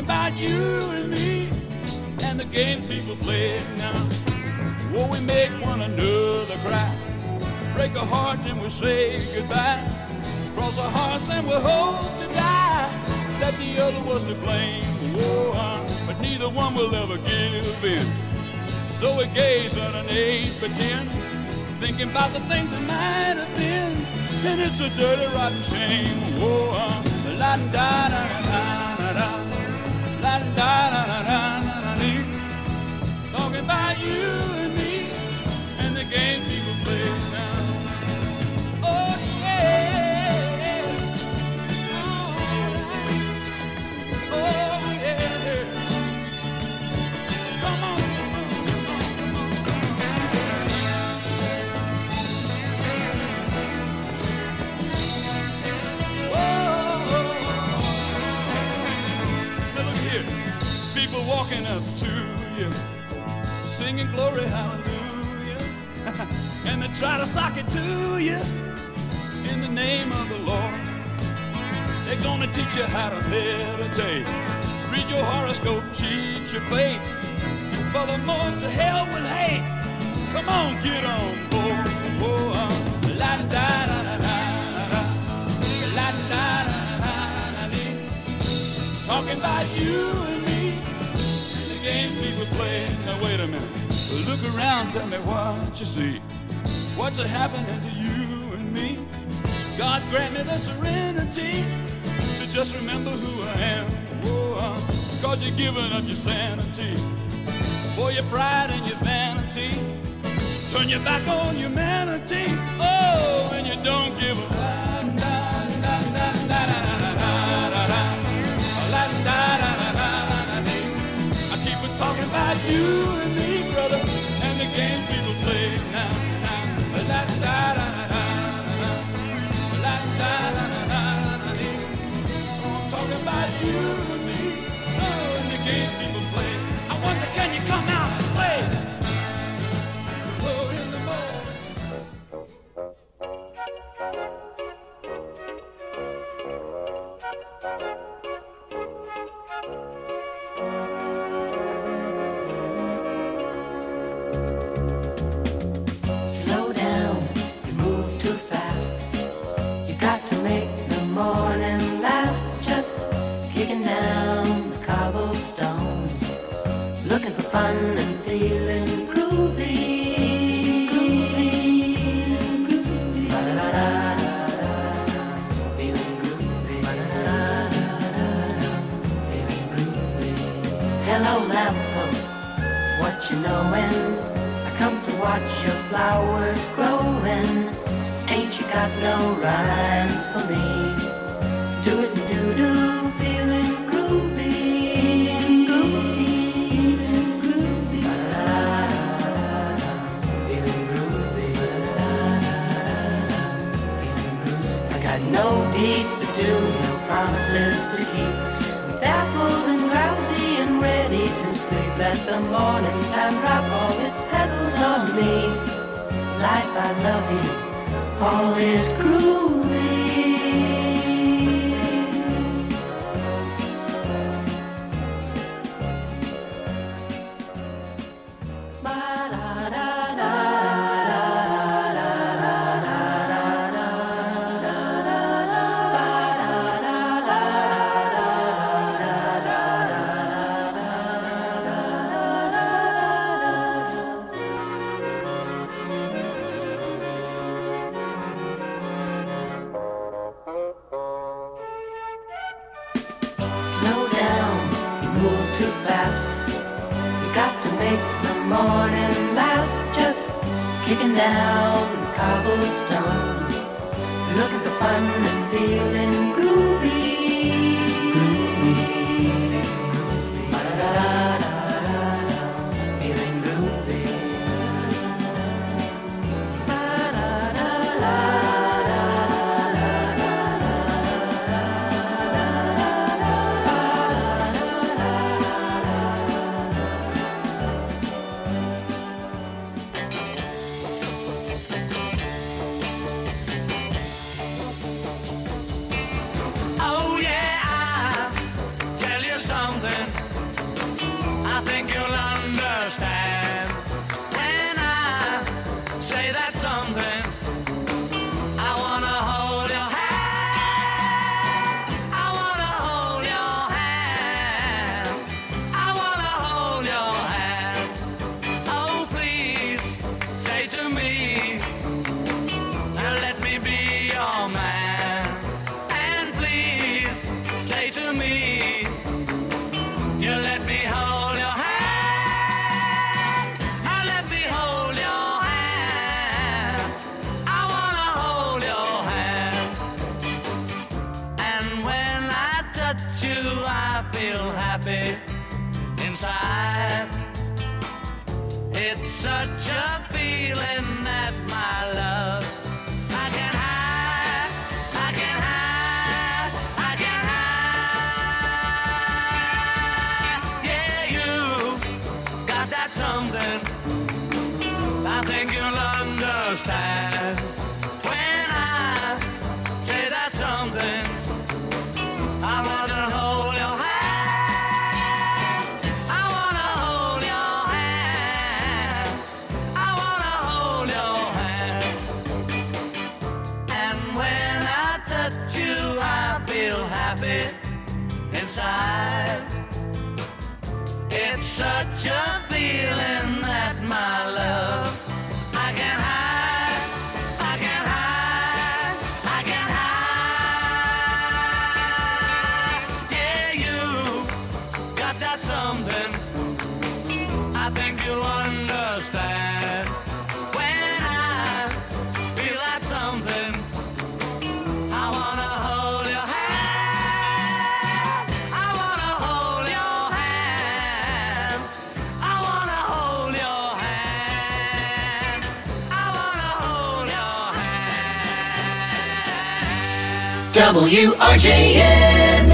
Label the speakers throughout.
Speaker 1: talking about you and me and the games people play now. Oh, we make one another cry, break a heart and we say goodbye, cross our hearts and we hope to die that the other was to blame. Oh, but neither one will ever give in. So we gaze at an age pretend, thinking about the things that might have been, and it's a dirty, rotten shame. Oh, la da da da da da, la da da da da da da. Talking about you and me and the game people play now. Oh yeah, oh yeah. Come on, come on, come on, come on. Now look here, people walking up to you, singing glory, hallelujah, and they try to sock it to you in the name of the Lord. They're gonna teach you how to meditate, read your horoscope, cheat your fate, furthermore to hell with hate. Come on, get on board. Oh, la da da da da da, la da da da da da. Talking about you and me and the game people play. Now wait a minute. Look around, tell me what you see. What's happening to you and me? God grant me the serenity to just remember who I am. Oh, cause you're giving up your sanity for your pride and your vanity. Turn your back on humanity. Oh, and you don't give a I keep on talking about you and me, brother, and the game people play now. La da da da da, la da da da da. I'm talking about you and me, oh, and the game people play. I wonder, can you come out and play? Oh, in the
Speaker 2: Slow down, you move too fast. You got to make the morning last. Just kicking down the cobblestones, looking for fun and feeling groovy. Groovy. Ba-da-da-da-da-da. Feeling groovy. Ba-da-da-da-da-da. Feeling groovy. Hello, lamppost, what you knowin'? I come to watch your flowers growing. Ain't you got no rhymes for me? Do it and do-do, feeling groovy. Groovy, groovy. Ba-da-da-da-da-da. Feeling groovy. Ba-da-da-da-da-da. Feeling groovy. I got no deeds to do, no promises to keep. I'm baffled and drowsy and ready to sleep. Let the morning time drop all its petals on me. Life, I love you, all is groovy. Slow down, you move too fast. You got to make the morning last. Just kicking down the cobblestones, looking for fun and feeling groovy. Groovy. Ba-da-da-da-da-da. Feeling groovy. feel happy inside. It's such a feeling that my love I can hide, I can hide, I can hide. Yeah, you got that something I think you'll understand when I say that something. I wanna hold your hand. I wanna hold your hand. I wanna hold your hand. And when I touch you, I feel happy inside. It's such a feeling that my love I can hide, I can hide, I can hide. Yeah, you got that something I think you'll understand when I feel that something. I wanna hold your hand. I wanna hold your hand. I wanna hold your hand. I wanna hold your hand.
Speaker 3: WRJN.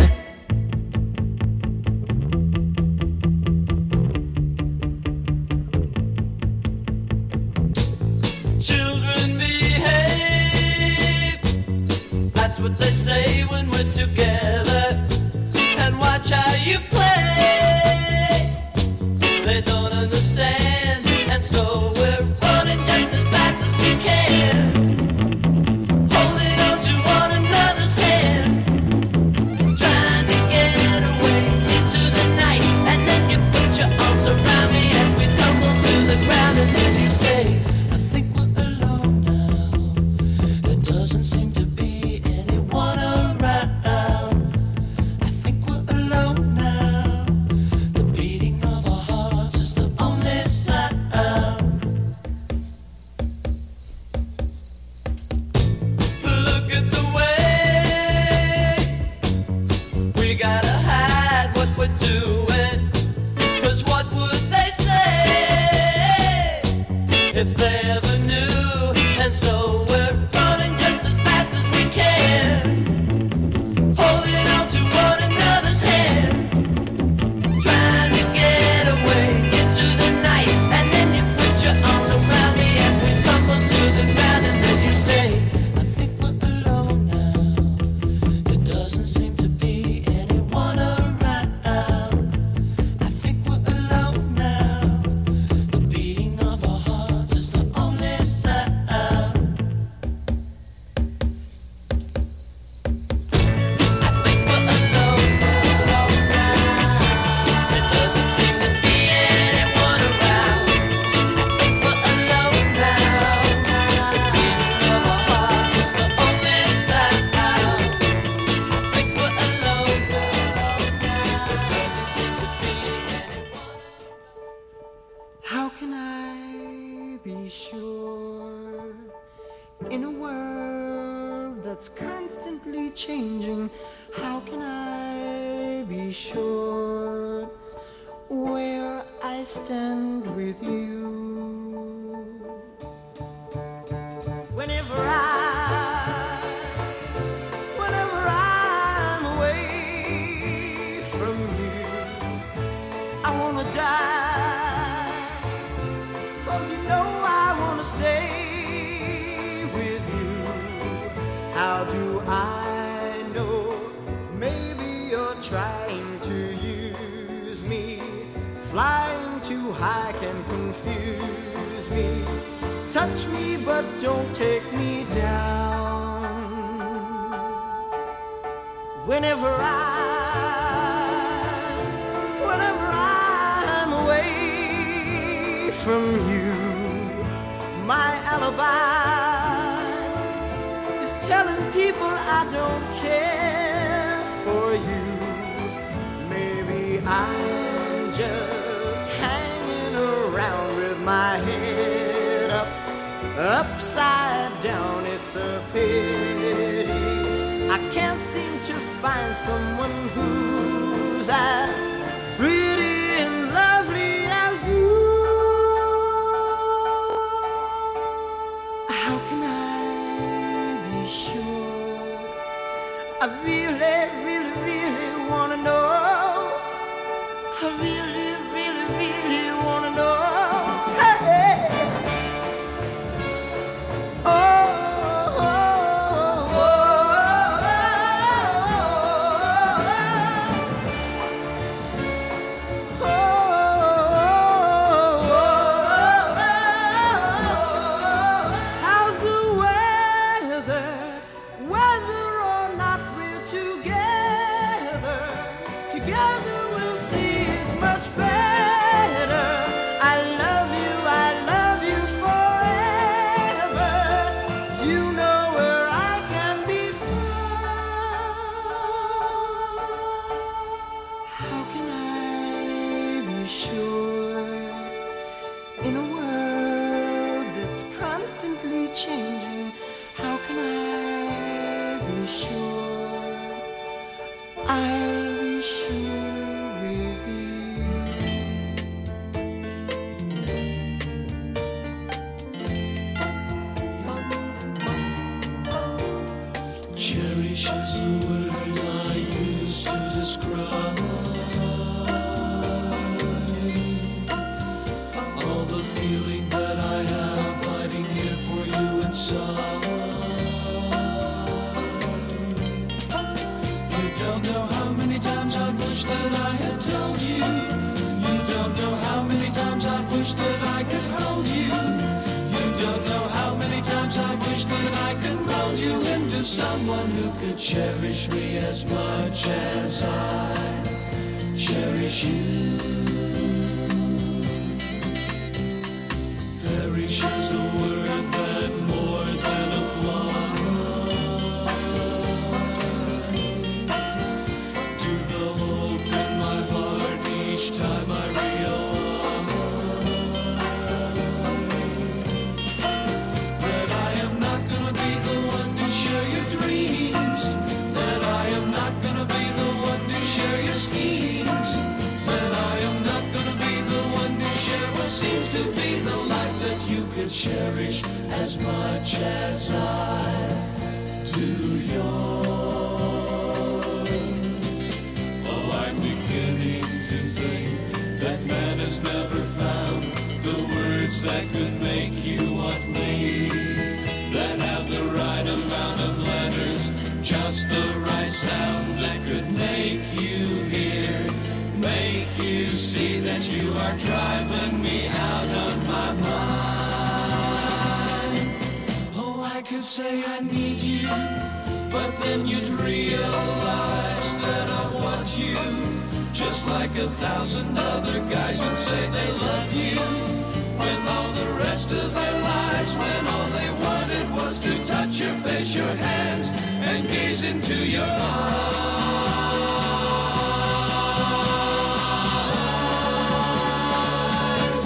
Speaker 2: Children behave. That's what they say when we're together. And watch how you play. They don't understand, and so we're running just as fast as we can, holding on to one another's hand, trying to get away into the night. And then you put your arms around me as we tumble to the ground, and then you say, I think we're alone now. There doesn't seem to be anyone around. I think we're alone now. The beating of our hearts is the only sound. Look at the way we gotta hide what we're doing. 'Cause what would they say if they ever knew? And so we're running just as fast as we can, holding on to one another's hand, trying to get away into the night. And then you put your arms around me as we tumble to the ground, and then you say, I think we're alone now. There doesn't seem to be anyone around. I think we're alone now. The beating of our hearts is the only sound. I think we're alone now. There doesn't seem to be anyone around. I think we're alone now. The beating of our hearts is the only sound. I think we're alone now. There doesn't seem to be anyone.
Speaker 4: How can I be sure in a world that's constantly changing? How can I be sure where I stand with you? Whenever I'm away from you, I wanna die. 'Cause you know I wanna stay with you. How do I know? Maybe you're trying to use me. Flying too high can confuse me. Touch me but don't take me down. Whenever I'm away from you, my alibi is telling people I don't care for you. Maybe I'm just hanging around with my head up, upside down. It's a pity I can't seem to find someone who's was as pretty and lovely as you. How can I be sure? I really, really, really wanna know. I really, really, really wanna know. Hey. Oh, oh, oh, oh, how's the weather? Whether or not we're together, together we'll see it much better. I love you forever. You know where I can be found. How can I be sure in a world that's constantly changing? How can I be sure? I'll be sure with you.
Speaker 3: Cherish is the word I use to describe all the feeling that I have hiding here for you inside. You don't know how many times I wish that I had told you. You don't know how many times I wish that I could hold you. You don't know how many times I wish that I could mold you into someone who could cherish me as much as I cherish you. Perish is a word that more than applies to the hope in my heart each time I realize that I am not gonna be the one to share your dreams, that I am not gonna be the one to share your schemes, that I am not gonna be the one to share what seems to be the life that you could cherish as much as I do yours. Oh, I'm beginning to think that man has never found the words that could make you want me, that have the right amount of letters, just the right sound that could make you hear, make you see that you are driving me out of my mind. Oh, I could say I need you, but then you'd realize that I want you, just like 1,000 other guys would say they love you, with all the rest of their lives, when all they wanted was to touch your face, your hands, and gaze into your eyes.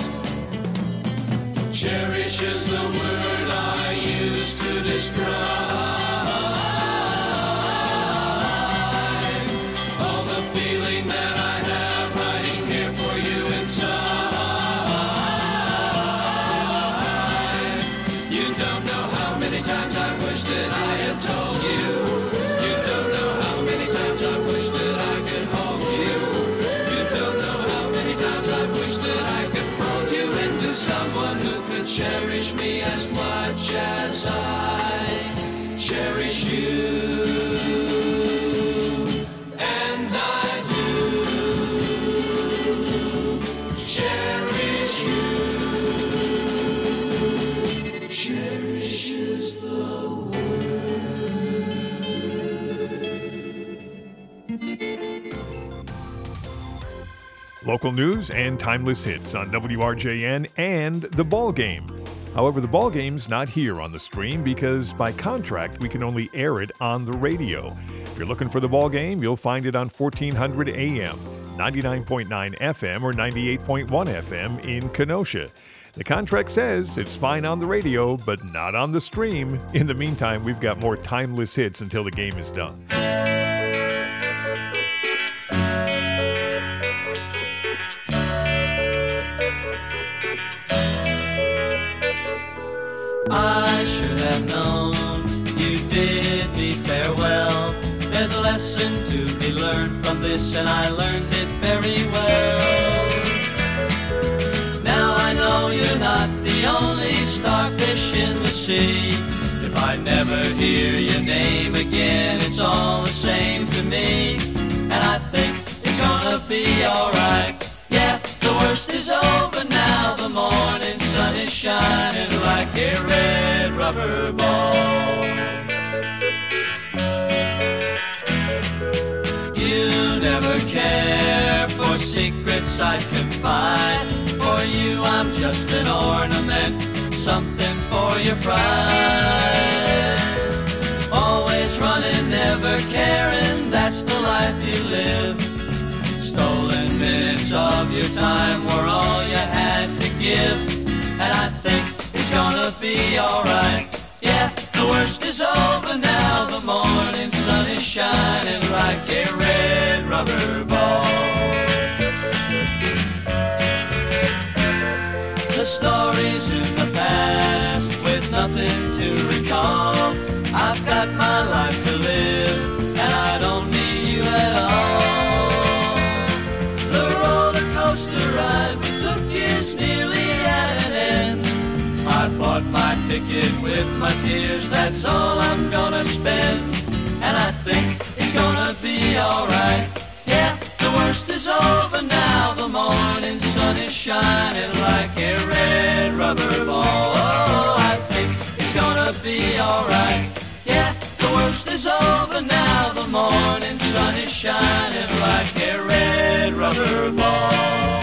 Speaker 3: Cherish is the word I use to describe all the feeling that I have hiding here for you inside. You don't know how many times I wish that I had told you. You don't know how many times I wish that I could hold you. You don't know how many times I wish that I could mold you into someone who could cherish me as much as I cherish you. And I do cherish you. Cherish is the
Speaker 5: Local news and timeless hits on WRJN and The Ball Game. However, The Ball Game's not here on the stream because by contract we can only air it on the radio. If you're looking for The Ball Game, you'll find it on 1400 AM, 99.9 FM, or 98.1 FM in Kenosha. The contract says it's fine on the radio, but not on the stream. In the meantime, we've got more timeless hits until the game is done.
Speaker 4: I should have known you bid me farewell. There's a lesson to be learned from this, and I learned it very well. Now I know you're not the only starfish in the sea. If I never hear your name again, it's all the same to me. And I think it's gonna be alright. Yeah, the worst is over now. The morning sun is shining like a red rubber ball. You never care for secrets I'd confide. For you I'm just an ornament, something for your pride. Always running, never caring, that's the life you live. Stolen minutes of your time were all you had to give. And I think it's gonna be alright. Yeah, the worst is over now. The morning sun is shining like a red rubber ball. The stories in the past with nothing to recall. I've got my life to live and I don't need you at all. The roller coaster ride we took is nearly at an end. I bought my ticket with my tears, that's all I'm gonna spend. And I think it's gonna be alright. Yeah, the worst is over now. The morning sun is shining like a red rubber ball. Oh, I think it's gonna be alright. Yeah, the worst is over now. The morning sun is shining like a red rubber ball.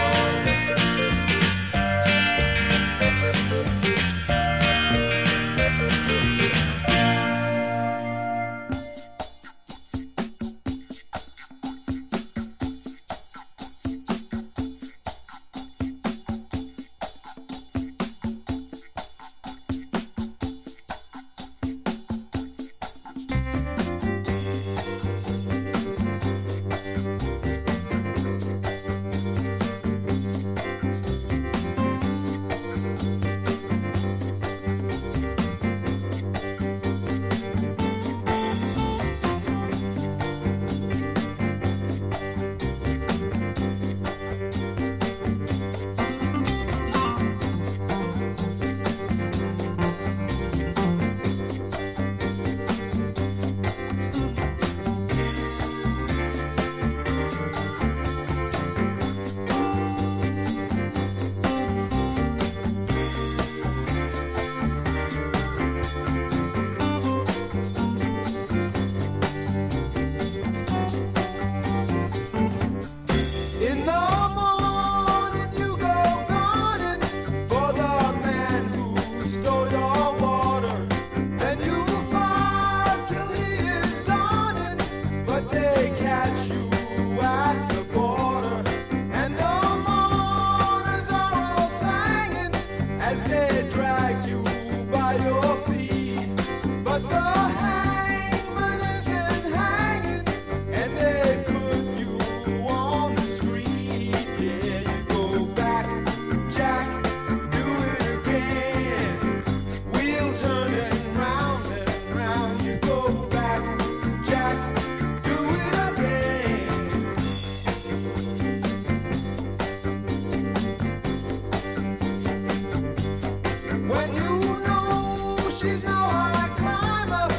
Speaker 6: When you know she's no high climber,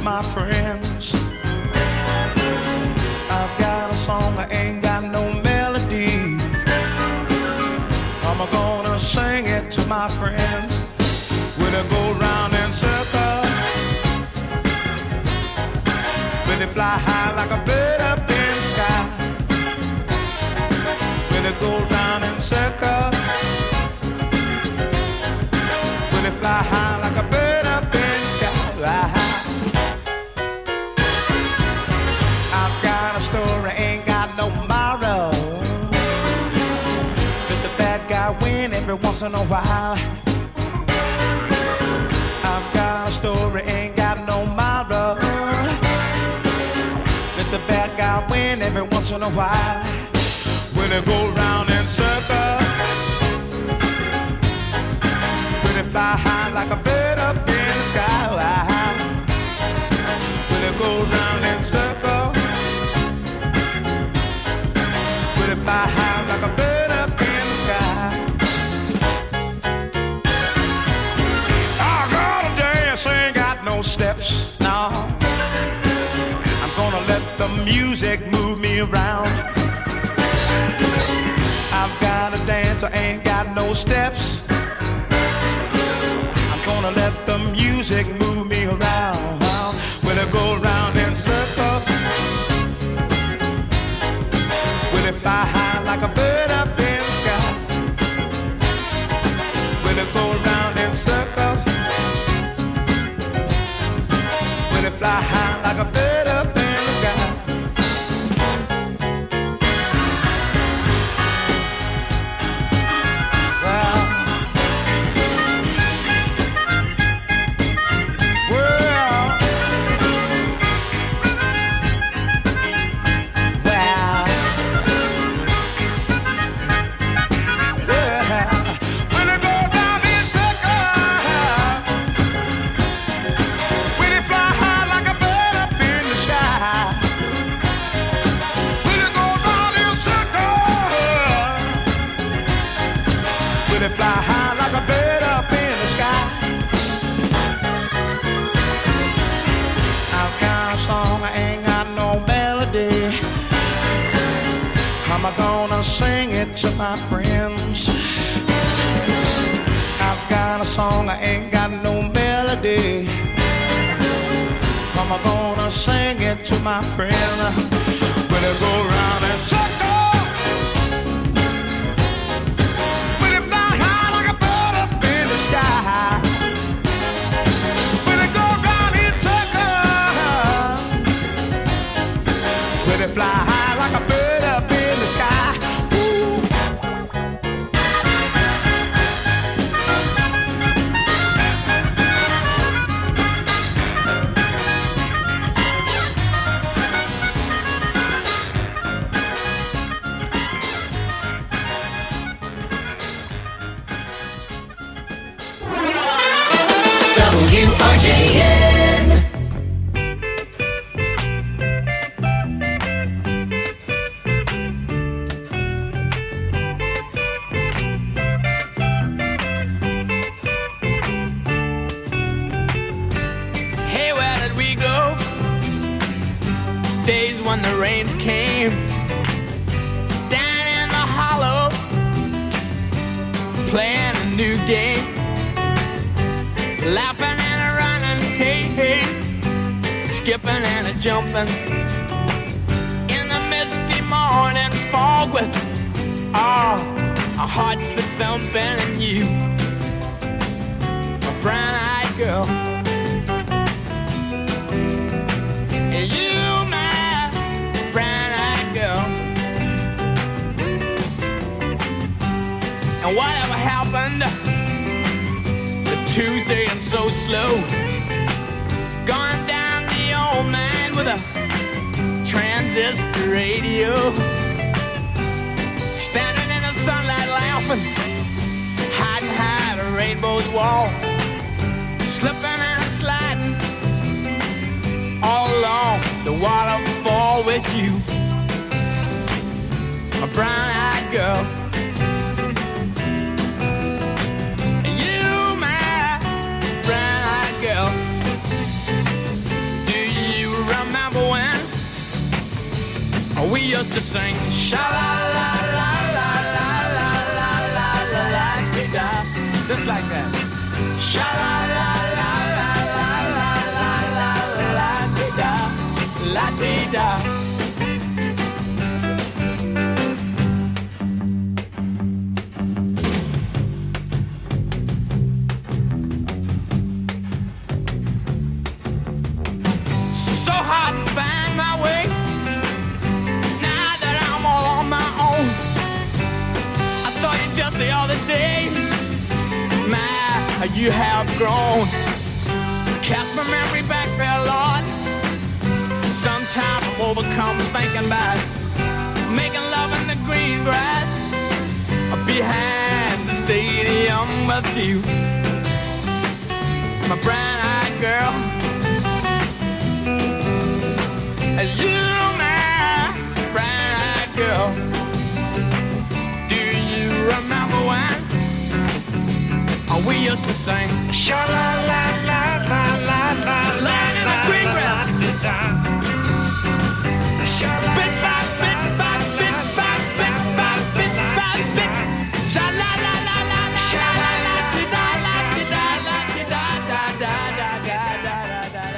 Speaker 6: my friends. I've got a song, I ain't got no melody. I'm gonna sing it to my friends. Will it go round in circles? Will it fly high like a bird up in the sky? Will it go round in circles? Will it fly high like a bird up in the sky? I've got a story, ain't got no moral. Let the bad guy win every once in a while. I've got a story, ain't got no moral. Let the bad guy win every once in a while. Will it go round in circles? Will it fly high like a bird up in the sky? Will it go round in circles? Will it fly high like a bird up in the sky? I gotta dance, ain't got no steps, no. I'm gonna let the music move me around. I've gotta dance, I ain't got no steps. I'm gonna let the music move me around. Will it go round in circles? Will it fly high like a bird up in the sky? Will it go round in circles? Will it fly high like a bird up in the sky? Fly high like a bird up in the sky. I've got a song, I ain't got no melody. How am I gonna sing it to my friends? I've got a song, I ain't got no melody. How am I gonna sing it to my friends? Will it go round and circle? Will it go round in circles? Will it fly high like a bird up in the sky?
Speaker 2: WRJN.
Speaker 7: Hey, where did we go? Days when the rains came down in the hollow, playing a new game, laughing and a running, hey, hey, skipping and a jumping in the misty morning fog with our hearts a thumping, and you, a brown-eyed girl, and you, my brown-eyed girl, and whatever happened Tuesday and so slow, gone down the old man with a transistor radio, standing in the sunlight laughing, hiding behind a rainbow's wall, slipping and sliding all along the waterfall with you, a brown-eyed girl. Girl, do used to sing sha la la la la la la la la la la da, just like that. Sha la la la la la la la la la da, la da. The other day, my, you have grown. Cast my memory back there, Lord. Sometimes I'm overcome thinking about making love in the green grass behind the stadium with you, my brown-eyed girl. You, my brown-eyed girl. Remember when we used to sing sha la la la la la la la in the green grass. Bit by bit by bit by bit by bit by bit. Sha la la la la la la la la da la da la da da da da da da da da.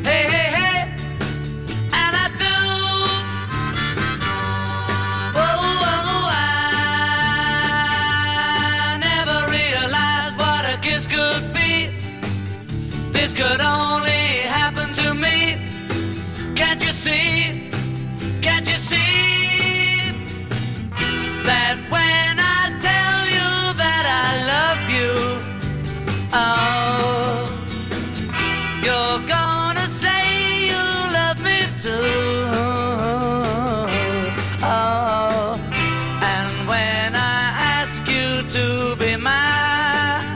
Speaker 4: Oh, could only happen to me. Can't you see? Can't you see that when I tell you that I love you, oh, you're gonna say you love me too. Oh, and when I ask you to be mine,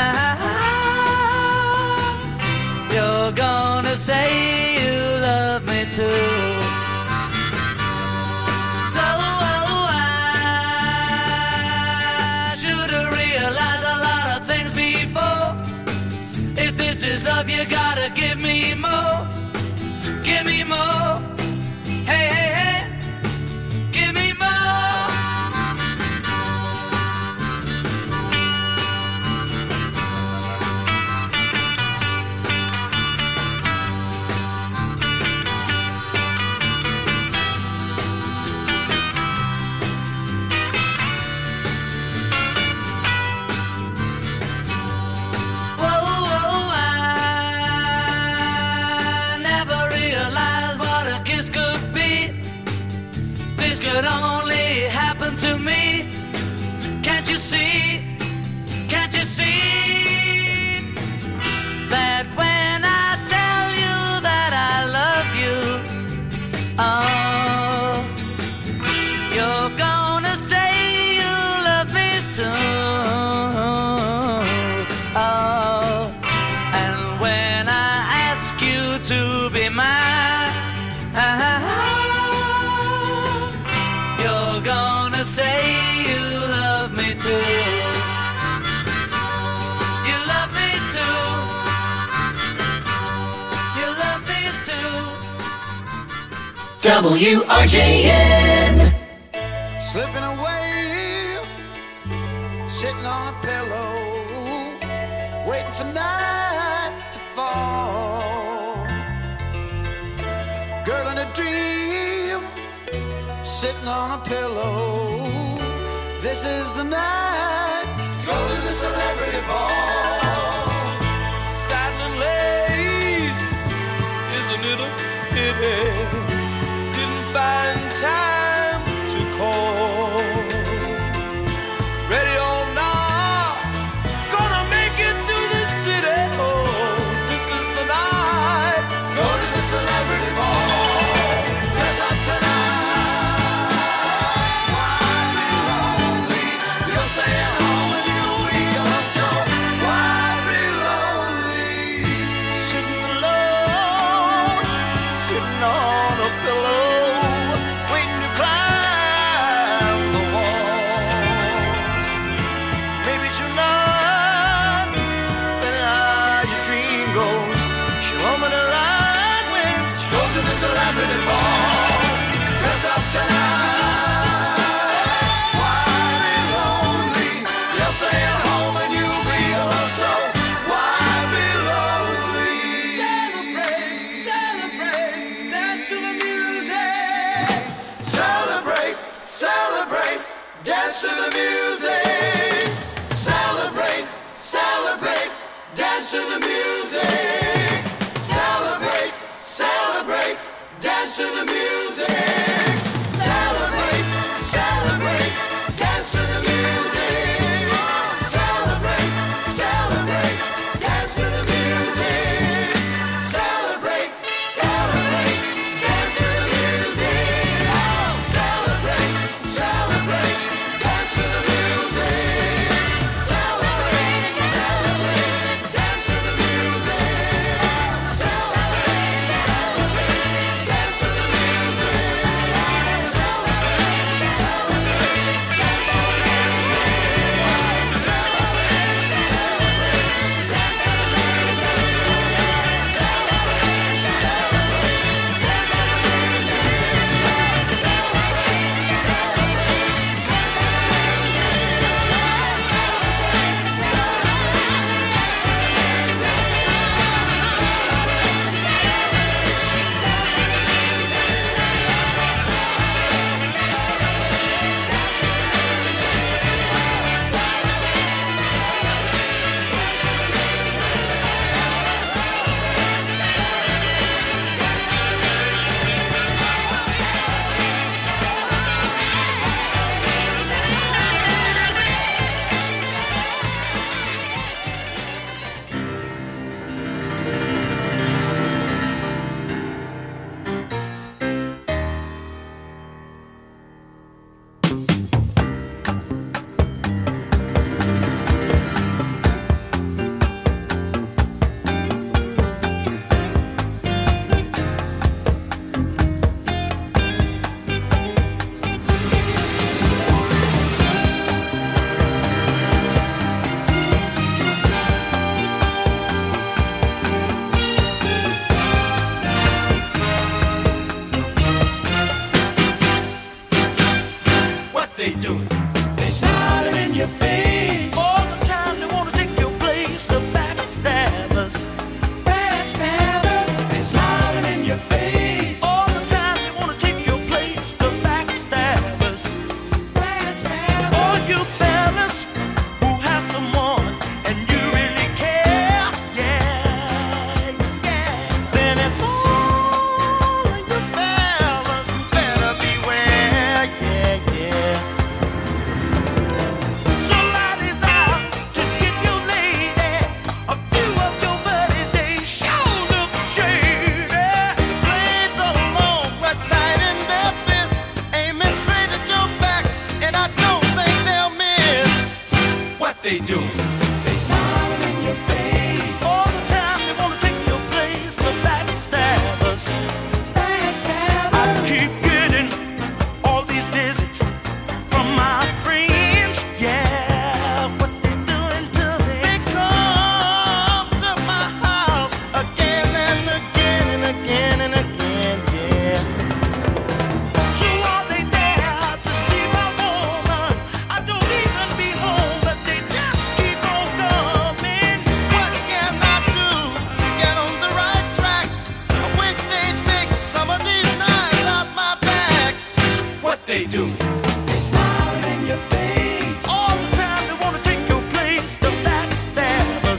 Speaker 4: you're gonna say you love me too. So I should have realized a lot of things before. If this is love, you gotta give me more. Give me more. Hey, hey, hey. Give me more. Whoa, whoa, I never realized what a kiss could be. This could only happen to me. Can't you see? Can't you see that when I tell you that I love you, oh, you're gonna say you love me too. Oh, and when I ask you to be mine, you're gonna say you love me too. You love me too. You love me too.
Speaker 8: WRJN.
Speaker 6: Slipping away, sitting on a pillow, waiting for night to fall. Girl in a dream, sitting on a pillow. This is the night to go to the celebrity ball.
Speaker 3: Satin and lace, isn't it a pity? Didn't find time to call. Ready or not, gonna make it to the city. Oh, this is the night to go to the celebrity ball. Dress up tonight. Why be lonely? You'll stay at home and you'll be alone. So why be lonely?
Speaker 6: Sitting alone, sitting on a pillow, waiting to climb the walls. Maybe tonight, when your dream goes, she'll open her eyes when she goes to the celebrity ball. Dress up tonight. Why be lonely? You'll stay at home and you'll be alone. So why be lonely? Celebrate, celebrate, dance to the music. Celebrate, celebrate, dance to the music. Celebrate, celebrate, dance to the music. Celebrate, celebrate, dance to the music. Celebrate, celebrate, dance to the music. Celebrate, celebrate, dance to the music. Celebrate, celebrate, dance to the music. Celebrate, celebrate, dance to the music. Celebrate, celebrate, dance to the music. Celebrate, celebrate, dance to the music. Celebrate, celebrate, dance to the music.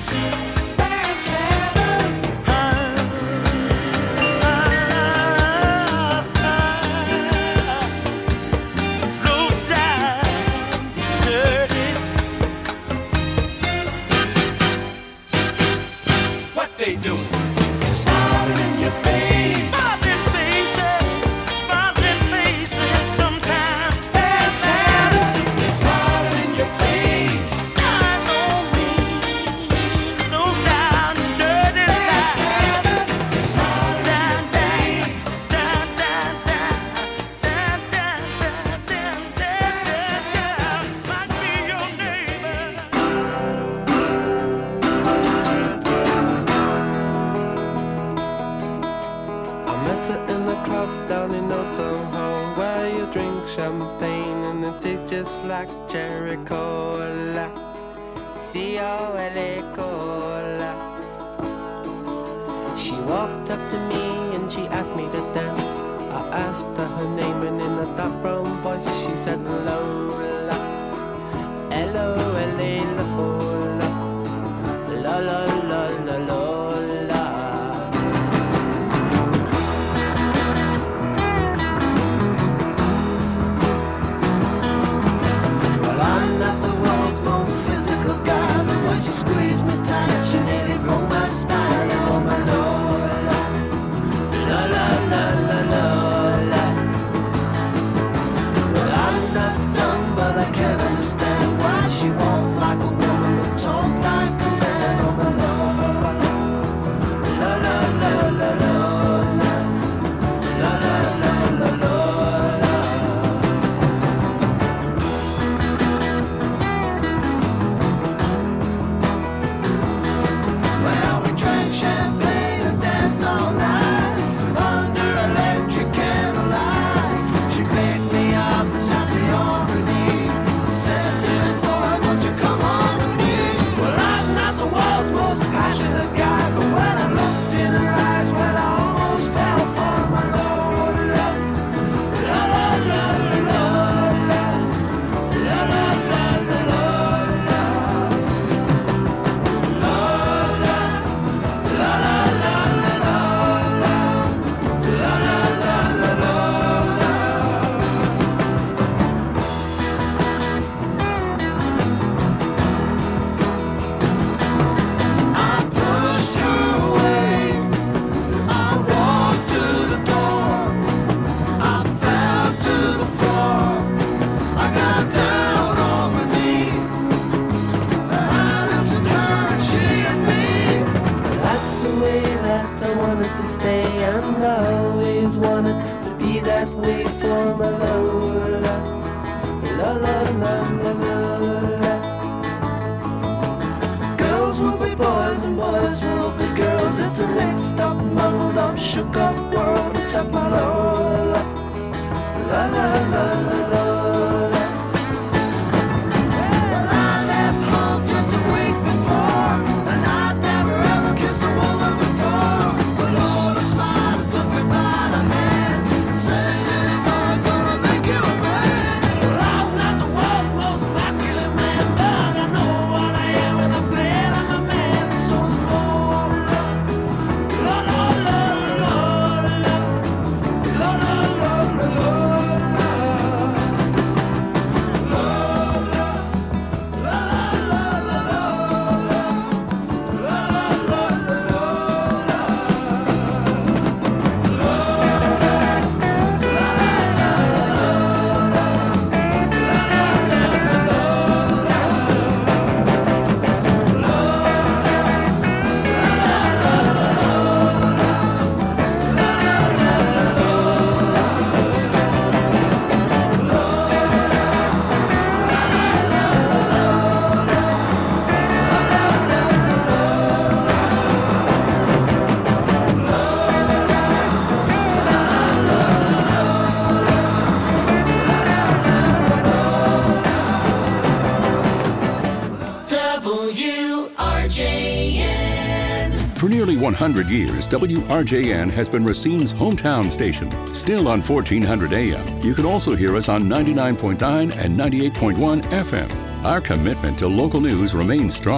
Speaker 9: For nearly 100 years, WRJN has been Racine's hometown station. Still on 1400 AM, you can also hear us on 99.9 and 98.1 FM. Our commitment to local news remains strong.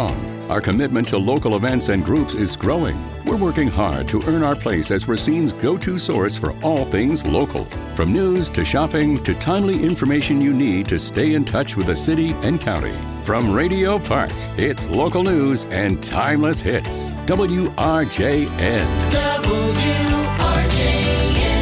Speaker 9: Our commitment to local events and groups is growing. We're working hard to earn our place as Racine's go-to source for all things local. From news to shopping to timely information you need to stay in touch with the city and county. From Radio Park, it's local news and timeless hits. WRJN.
Speaker 8: WRJN.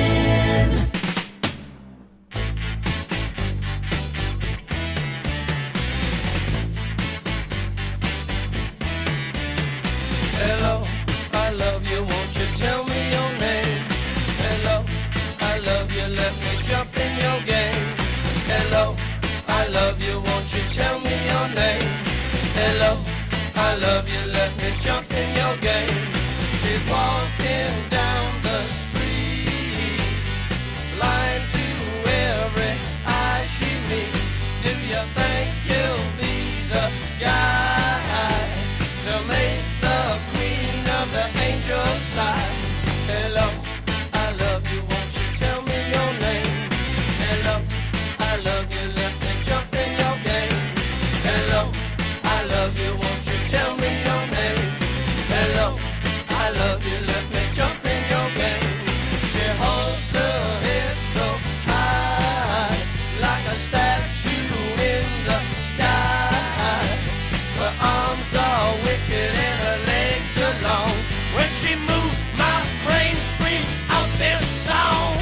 Speaker 4: Hello, I love you, won't you tell me your name? Hello, I love you, let me jump in your game. Hello, I love you, won't you tell me your name? Hello, I love you, let me jump in your game. She's walking down the street, blind to every eye she meets. Do you think you'll be the guy to make the queen of the angels sigh? Hello, I love you, won't you tell me your name? Hello, I love you, let me jump in your game. Hello, I love you, won't you tell me your name? Hello, I love you, let me jump in your game. She holds her head so high, like a statue in the sky. Her arms are wicked and her legs are long. When she moves, my brain screams out this song.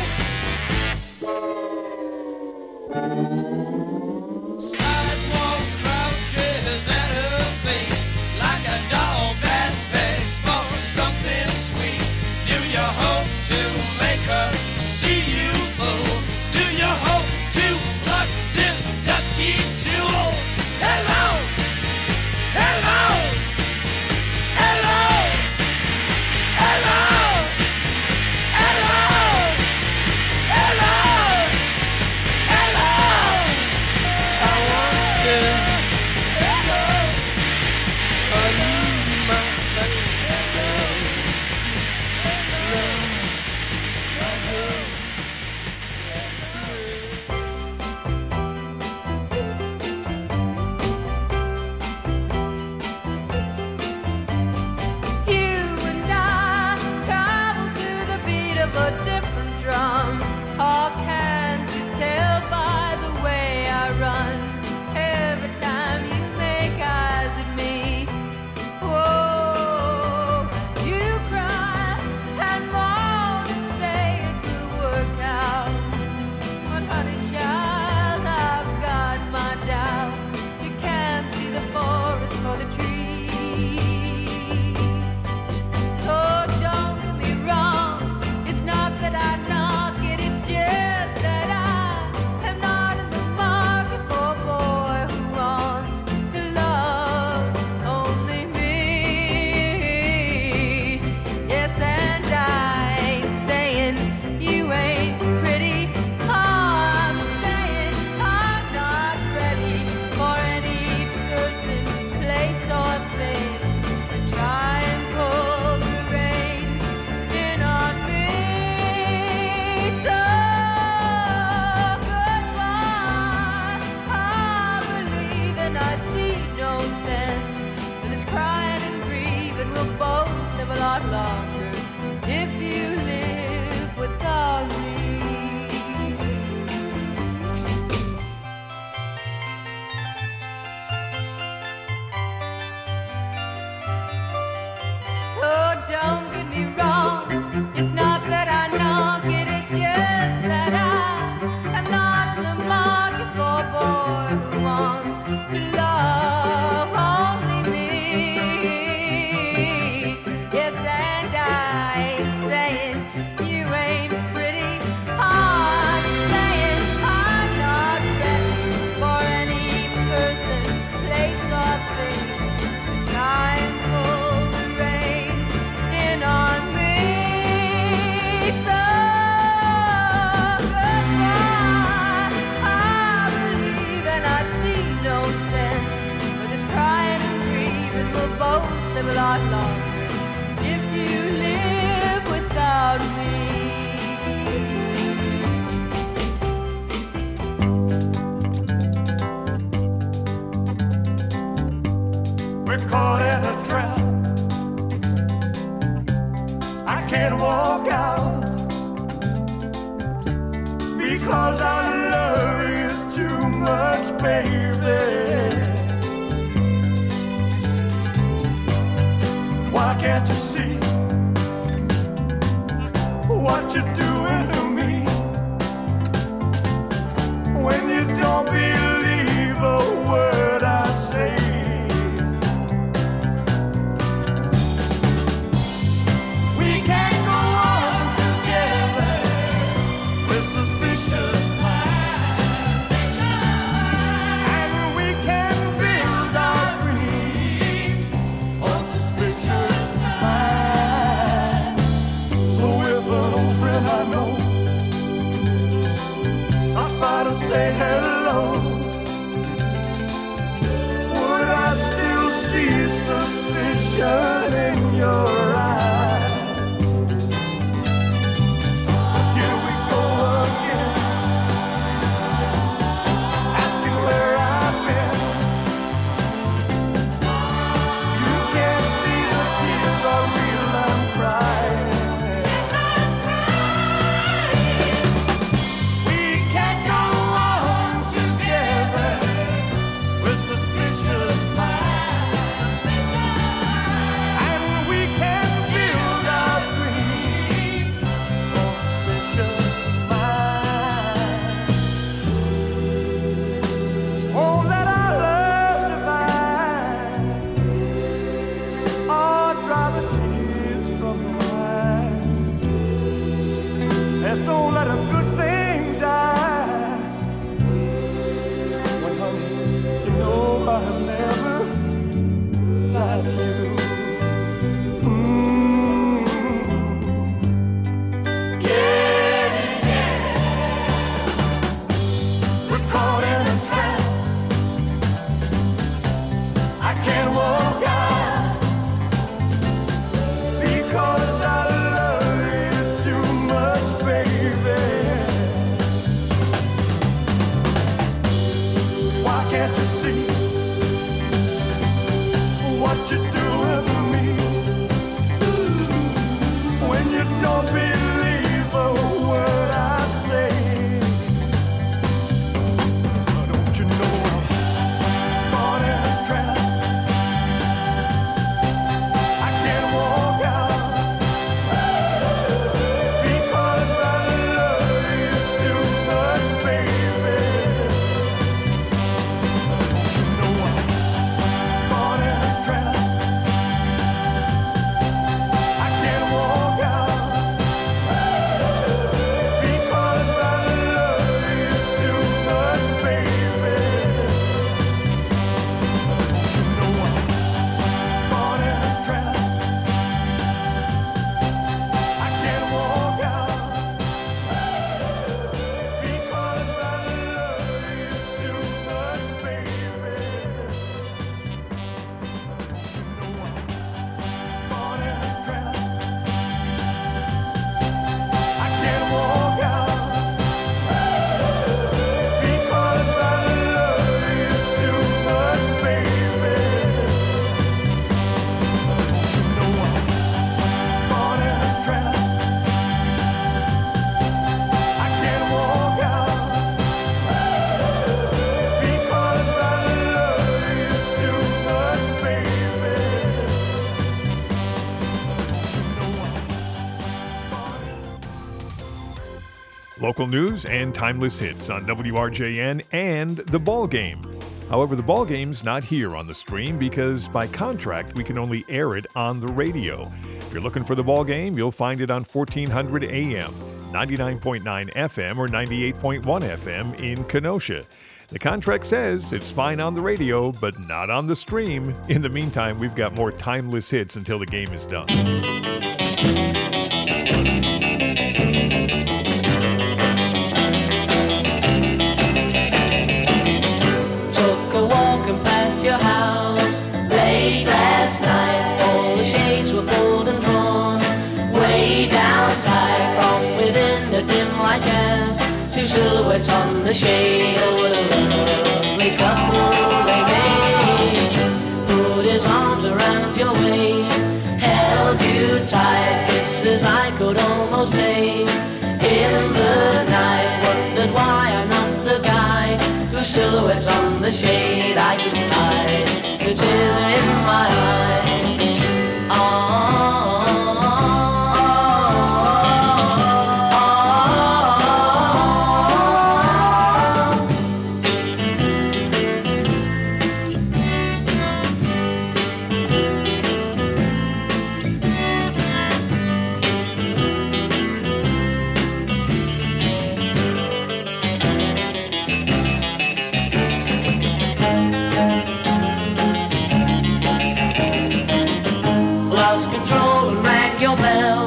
Speaker 4: Sidewalk crouches at her feet, like a dog that begs for something sweet. Do you hope to make her see you, fool? Do you hope to pluck this dusky jewel? Hello, hello, hello, hello, hello, hello, hello. I want to hello, are you my
Speaker 10: You and I travel to the beat of a different drum. Oh, can't you tell by the way I run? Every time you make eyes at me, whoa, you cry and moan and say it will work out. But honey child, I've got my doubts. You can't see the forest for the trees. So don't get me wrong, it's not that I knock it, it's just that I am not in the market for a boy who wants to love only me. Yes, and I ain't saying you ain't pretty. I'm saying I'm not ready for any person, place, or thing to try and pull the reins in on me. So goodbye, I believe and I see no sense in this crying and grieving. We'll both live a lot longer if you live without me. So don't get me wrong, it's not that I knock it, it's just that I am not in the market for a boy who wants to love only me. Yes, and I ain't saying you ain't pretty. I'm saying I'm not ready for any person, place, or thing to try and pull the reins in on me. So goodbye, I believe and I see no sense for this crying and grieving. We'll both live a lot longer if you live without me.
Speaker 6: We're caught in a trap. I can't walk out because I love you too much, baby. Why can't you see what you're doing to me? When you don't believe a word I say, we can't go on together with suspicious minds, and we can build our dreams on suspicious minds. So if an old friend I know stops by to say hello, would I still see suspicion in your eyes? Here we go again, asking where I've been. You can't see the tears are real, I'm crying. We can't go on together with suspicious minds, and we can build our dreams on suspicious minds. Oh, let our love survive, or dry the tears from your eyes. Let's don't let a good thing die. When, honey, you know I've never lied to you. Yeah, yeah. We're caught in a trap. I can't walk out because I love you too much, baby. Why can't you see what you're doing to me? When you don't believe a word I say, don't you know I'm caught in a trap? I can't walk out because I love you too much, baby. Don't you know I'm caught in a trap? I can't walk out because I love you too much, baby. Don't you know I'm caught in a trap? I can't walk out because I love you too much, baby. Don't you know I'm caught in a trap? I can't walk out because I love you too much, baby. Don't you know I'm caught in a trap? I can't walk out because I love you too much, baby. Don't you know I'm caught in
Speaker 5: Local news and timeless hits on WRJN and The Ball Game. However, The Ball Game's not here on the stream because by contract we can only air it on the radio. If you're looking for The Ball Game, you'll find it on 1400 AM, 99.9 FM, or 98.1 FM in Kenosha. The contract says it's fine on the radio, but not on the stream. In the meantime, we've got more timeless hits until the game is done.
Speaker 2: Took a walk and past your house late last night. All the shades were pulled and drawn way down tight. From within the dim light cast two silhouettes on the shade. Oh, what a lovely couple they made. Put his arms around kisses I could almost taste. In the night, wondered why I'm not the guy whose silhouette's on the shade. I couldn't hide the tears in my eyes. Lost control and rang your bell.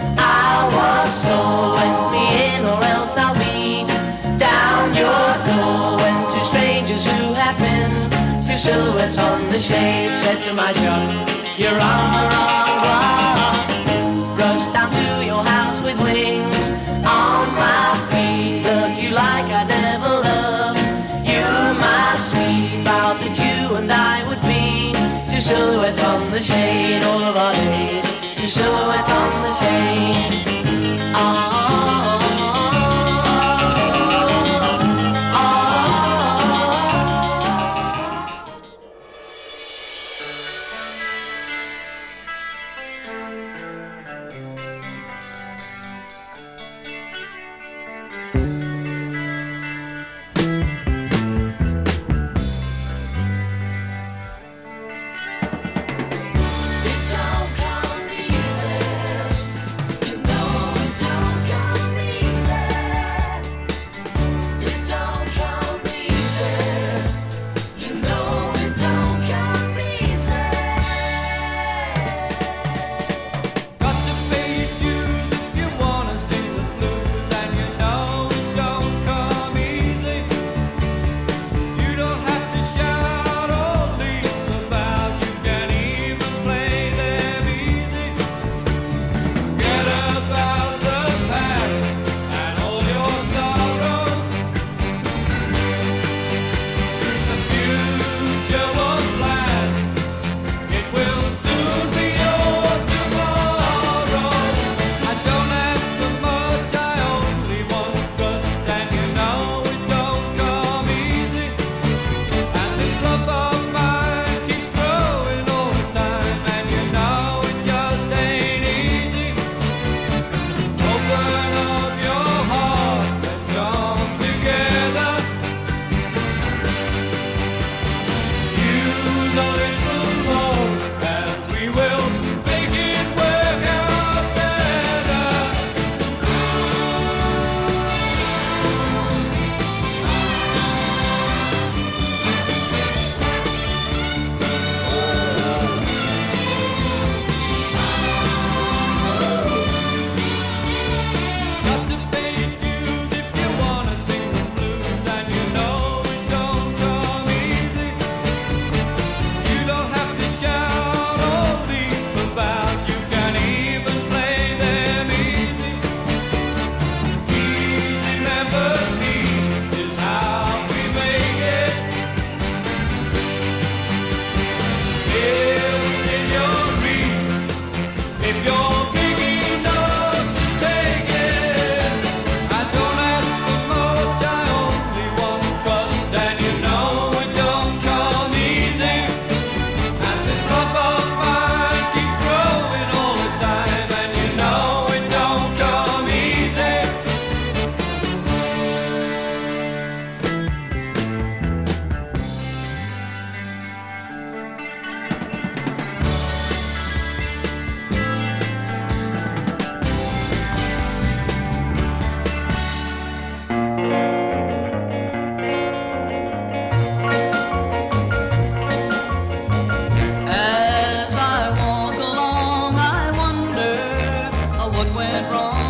Speaker 2: I was sold, let me in or else I'll beat down your door. When two strangers who had been two silhouettes on the shade said to my shop, you're on the wrong block. Rushed down to your house with wings on my feet. Loved you like I never loved you, my sweet. Vowed that you and I would be two silhouettes on the shade all of our days. Two silhouettes on the shade.
Speaker 4: Went wrong.